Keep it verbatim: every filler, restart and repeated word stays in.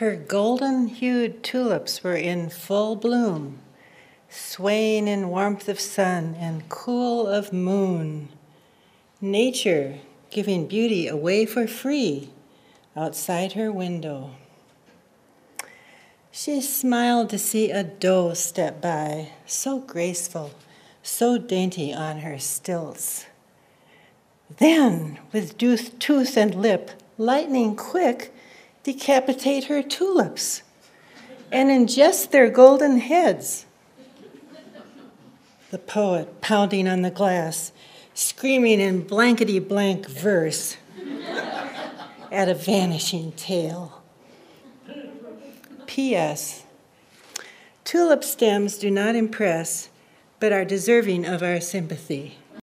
Her golden-hued tulips were in full bloom, swaying in warmth of sun and cool of moon. Nature giving beauty away for free outside her window. She smiled to see a doe step by, so graceful, so dainty on her stilts. Then, with tooth and lip, lightning quick, decapitate her tulips and ingest their golden heads. The poet pounding on the glass, screaming in blankety-blank verse at a vanishing tale. P S. Tulip stems do not impress, but are deserving of our sympathy.